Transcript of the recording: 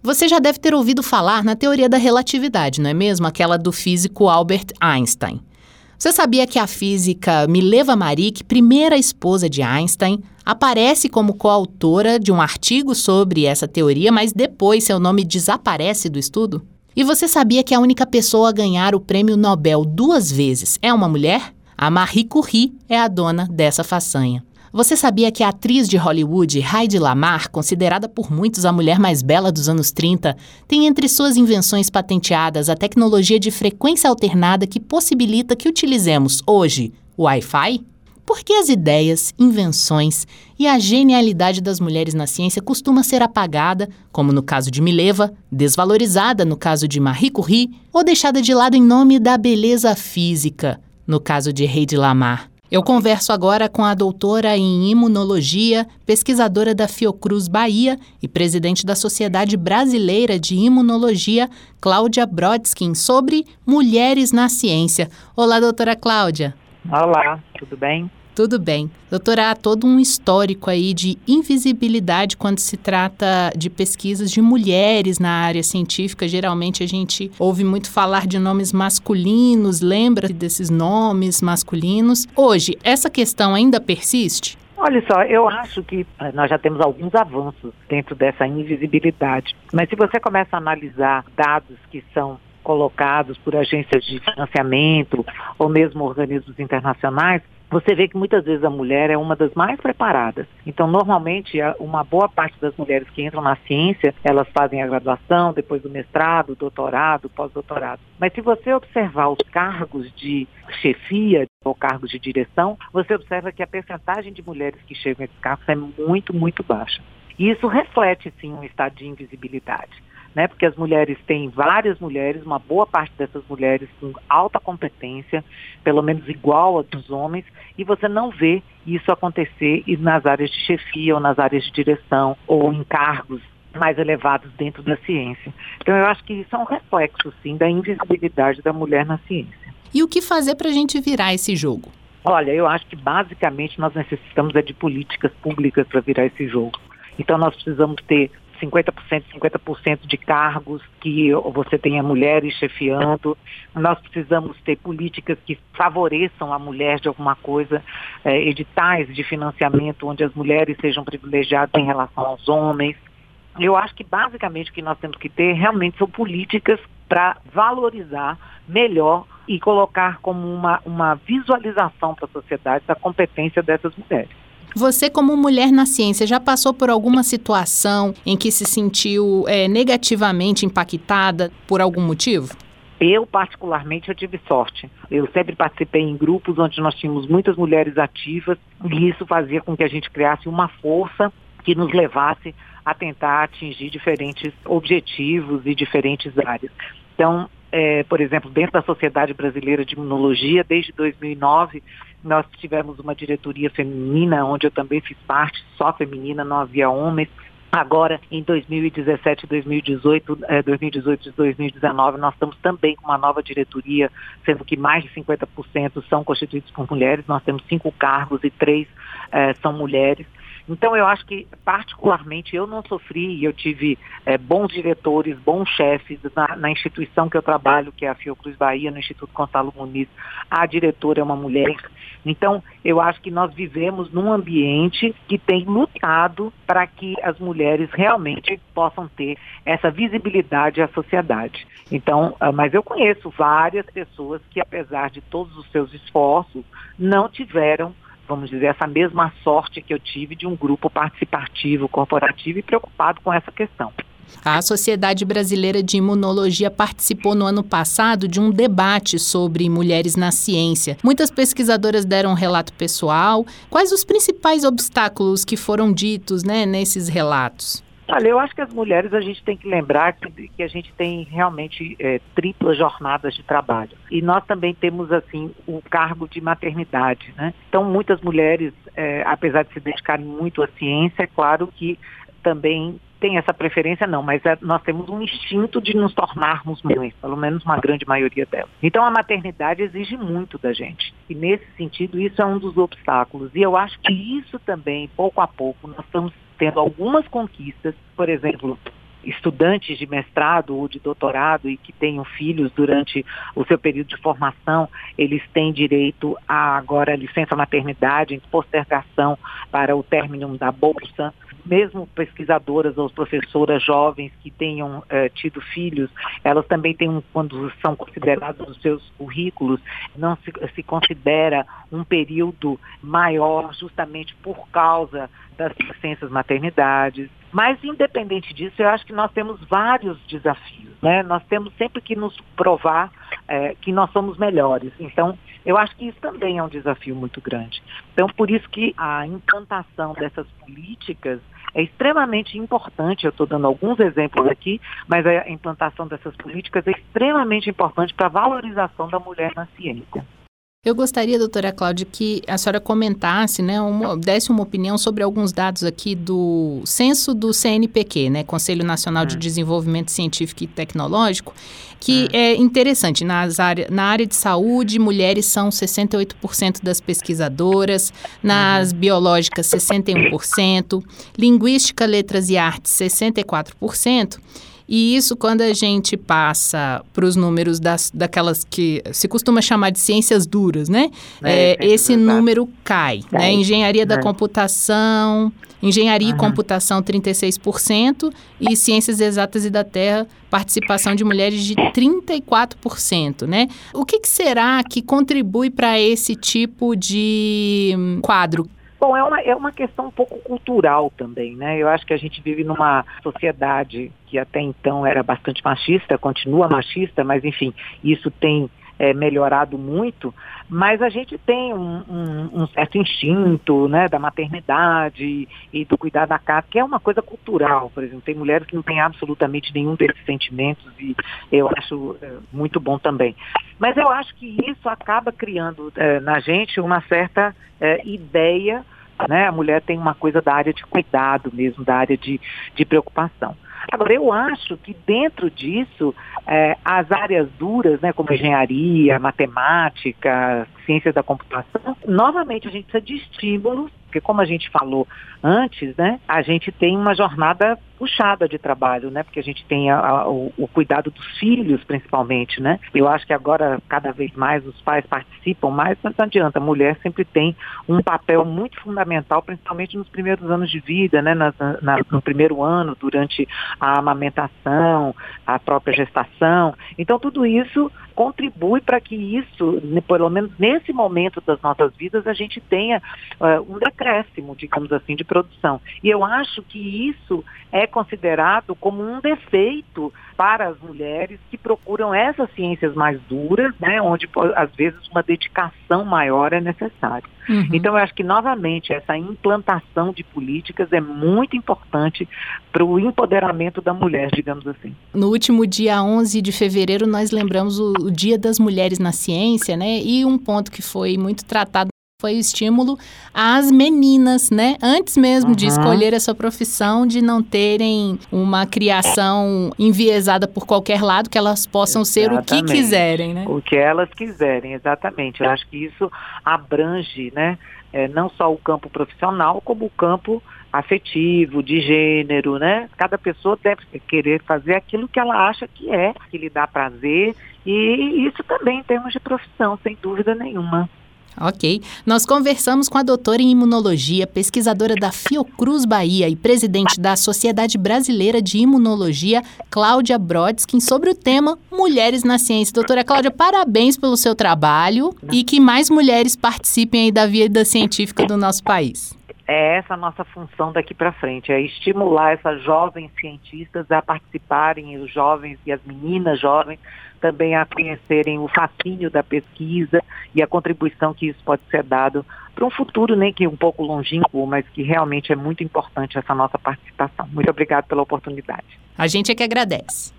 Você já deve ter ouvido falar na teoria da relatividade, não é mesmo? Aquela do físico Albert Einstein. Você sabia que a física Mileva Maric, primeira esposa de Einstein, aparece como coautora de um artigo sobre essa teoria, mas depois seu nome desaparece do estudo? E você sabia que a única pessoa a ganhar o prêmio Nobel 2 vezes é uma mulher? A Marie Curie é a dona dessa façanha. Você sabia que a atriz de Hollywood, Heidi Lamar, considerada por muitos a mulher mais bela dos anos 30, tem entre suas invenções patenteadas a tecnologia de frequência alternada que possibilita que utilizemos hoje o Wi-Fi? Por que as ideias, invenções e a genialidade das mulheres na ciência costuma ser apagada, como no caso de Mileva, desvalorizada no caso de Marie Curie, ou deixada de lado em nome da beleza física, no caso de Heidi Lamar? Eu converso agora com a doutora em imunologia, pesquisadora da Fiocruz Bahia e presidente da Sociedade Brasileira de Imunologia, Cláudia Brodsky, sobre mulheres na ciência. Olá, doutora Cláudia. Olá, tudo bem? Tudo bem. Doutora, há todo um histórico aí de invisibilidade quando se trata de pesquisas de mulheres na área científica. Geralmente a gente ouve muito falar de nomes masculinos, lembra desses nomes masculinos. Hoje, essa questão ainda persiste? Olha só, eu acho que nós já temos alguns avanços dentro dessa invisibilidade. Mas se você começa a analisar dados que são colocados por agências de financiamento ou mesmo organismos internacionais, você vê que muitas vezes a mulher é uma das mais preparadas. Então, normalmente, uma boa parte das mulheres que entram na ciência, elas fazem a graduação, depois o mestrado, doutorado, pós-doutorado. Mas se você observar os cargos de chefia ou cargos de direção, você observa que a percentagem de mulheres que chegam a esses cargos é muito, muito baixa. E isso reflete, sim, um estado de invisibilidade, né? Porque as mulheres têm várias mulheres, uma boa parte dessas mulheres com alta competência, pelo menos igual a dos homens, e você não vê isso acontecer nas áreas de chefia ou nas áreas de direção ou em cargos mais elevados dentro da ciência. Então eu acho que isso é um reflexo, sim, da invisibilidade da mulher na ciência. E o que fazer para a gente virar esse jogo? Olha, eu acho que basicamente nós necessitamos de políticas públicas para virar esse jogo. Então nós precisamos ter 50% de cargos que você tenha mulheres chefiando. Nós precisamos ter políticas que favoreçam a mulher de alguma coisa, editais de financiamento onde as mulheres sejam privilegiadas em relação aos homens. Eu acho que basicamente o que nós temos que ter realmente são políticas para valorizar melhor e colocar como uma visualização para a sociedade da competência dessas mulheres. Você, como mulher na ciência, já passou por alguma situação em que se sentiu negativamente impactada por algum motivo? Eu, particularmente, eu tive sorte. Eu sempre participei em grupos onde nós tínhamos muitas mulheres ativas e isso fazia com que a gente criasse uma força que nos levasse a tentar atingir diferentes objetivos e diferentes áreas. Então, por exemplo, dentro da Sociedade Brasileira de Imunologia, desde 2009, nós tivemos uma diretoria feminina, onde eu também fiz parte, só feminina, não havia homens. Agora, em 2017, 2018 e 2019, nós estamos também com uma nova diretoria, sendo que mais de 50% são constituídos por mulheres. Nós temos 5 cargos e 3 são mulheres. Então, eu acho que, particularmente, eu não sofri, eu tive bons diretores, bons chefes na instituição que eu trabalho, que é a Fiocruz Bahia, no Instituto Gonçalo Muniz. A diretora é uma mulher. Então, eu acho que nós vivemos num ambiente que tem lutado para que as mulheres realmente possam ter essa visibilidade à sociedade. Então, mas eu conheço várias pessoas que, apesar de todos os seus esforços, não tiveram, vamos dizer, essa mesma sorte que eu tive de um grupo participativo, corporativo e preocupado com essa questão. A Sociedade Brasileira de Imunologia participou no ano passado de um debate sobre mulheres na ciência. Muitas pesquisadoras deram um relato pessoal. Quais os principais obstáculos que foram ditos, nesses relatos? Olha, eu acho que as mulheres, a gente tem que lembrar que a gente tem realmente triplas jornadas de trabalho. E nós também temos, assim, o cargo de maternidade, né? Então, muitas mulheres, apesar de se dedicarem muito à ciência, é claro que também tem essa preferência, não, mas nós temos um instinto de nos tornarmos mães, pelo menos uma grande maioria delas. Então, a maternidade exige muito da gente. E, nesse sentido, isso é um dos obstáculos. E eu acho que isso também, pouco a pouco, nós estamos tendo algumas conquistas. Por exemplo, estudantes de mestrado ou de doutorado e que tenham filhos durante o seu período de formação, eles têm direito a agora licença maternidade, postergação para o término da bolsa. Mesmo pesquisadoras ou professoras jovens que tenham tido filhos, elas também têm, quando são consideradas nos seus currículos, não se considera um período maior justamente por causa das licenças maternidades. Mas, independente disso, eu acho que nós temos vários desafios, né? Nós temos sempre que nos provar que nós somos melhores. Então, eu acho que isso também é um desafio muito grande. Então, por isso que a implantação dessas políticas é extremamente importante. Eu estou dando alguns exemplos aqui, mas a implantação dessas políticas é extremamente importante para a valorização da mulher na ciência. Eu gostaria, doutora Cláudia, que a senhora comentasse, né, desse uma opinião sobre alguns dados aqui do censo do CNPq, né, Conselho Nacional de Desenvolvimento Científico e Tecnológico, que é interessante. Na área de saúde, mulheres são 68% das pesquisadoras, nas biológicas 61%, linguística, letras e artes 64%. E isso, quando a gente passa para os números daquelas que se costuma chamar de ciências duras, né? Esse número cai, né? Engenharia da computação, engenharia e computação 36% e ciências exatas e da terra, participação de mulheres de 34%, né? O que será que contribui para esse tipo de quadro? Bom, é uma questão um pouco cultural também, né? Eu acho que a gente vive numa sociedade que até então era bastante machista, continua machista, mas enfim, isso tem melhorado muito, mas a gente tem um certo instinto, né, da maternidade e do cuidar da casa, que é uma coisa cultural. Por exemplo, tem mulheres que não têm absolutamente nenhum desses sentimentos e eu acho muito bom também. Mas eu acho que isso acaba criando na gente uma certa ideia, né? A mulher tem uma coisa da área de cuidado mesmo, da área de preocupação. Agora, eu acho que dentro disso, as áreas duras, né, como engenharia, matemática, ciências da computação, novamente a gente precisa de estímulos, porque como a gente falou antes, né, a gente tem uma jornada puxada de trabalho, né, porque a gente tem o cuidado dos filhos, principalmente, né. Eu acho que agora, cada vez mais, os pais participam mais, mas não adianta, a mulher sempre tem um papel muito fundamental, principalmente nos primeiros anos de vida, né, no primeiro ano, durante a amamentação, a própria gestação. Então, tudo isso contribui para que isso, pelo menos nesse momento das nossas vidas, a gente tenha um decréscimo, digamos assim, de produção. E eu acho que isso é considerado como um defeito para as mulheres que procuram essas ciências mais duras, né, onde às vezes uma dedicação maior é necessária. Então eu acho que novamente essa implantação de políticas é muito importante para o empoderamento da mulher, digamos assim. No último dia 11 de fevereiro nós lembramos o Dia das Mulheres na Ciência, né, e um ponto que foi muito tratado foi o estímulo às meninas, né? Antes mesmo de escolher essa profissão, de não terem uma criação enviesada por qualquer lado, que elas possam ser o que quiserem, né? O que elas quiserem, exatamente. Eu acho que isso abrange, né? Não só o campo profissional, como o campo afetivo, de gênero, né? Cada pessoa deve querer fazer aquilo que ela acha que lhe dá prazer, e isso também em termos de profissão, sem dúvida nenhuma. Ok. Nós conversamos com a doutora em imunologia, pesquisadora da Fiocruz Bahia e presidente da Sociedade Brasileira de Imunologia, Cláudia Brodskhin, sobre o tema Mulheres na Ciência. Doutora Cláudia, parabéns pelo seu trabalho e que mais mulheres participem aí da vida científica do nosso país. É essa a nossa função daqui para frente, é estimular essas jovens cientistas a participarem, os jovens e as meninas jovens também a conhecerem o fascínio da pesquisa e a contribuição que isso pode ser dado para um futuro, nem que um pouco longínquo, mas que realmente é muito importante essa nossa participação. Muito obrigada pela oportunidade. A gente é que agradece.